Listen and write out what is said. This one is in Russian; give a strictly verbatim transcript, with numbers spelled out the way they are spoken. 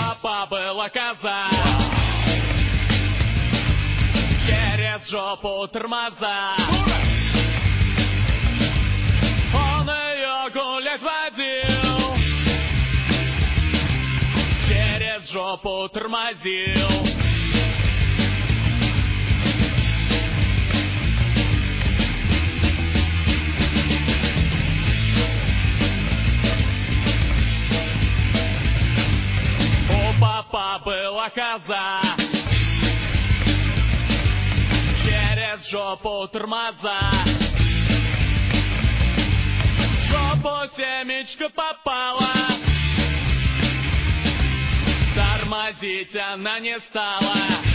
папа была коза, через жопу тормоза. Он ее гулять водил, через жопу тормозил. Папа была коза, через жопу тормоза. В жопу семечко попала, тормозить она не стала.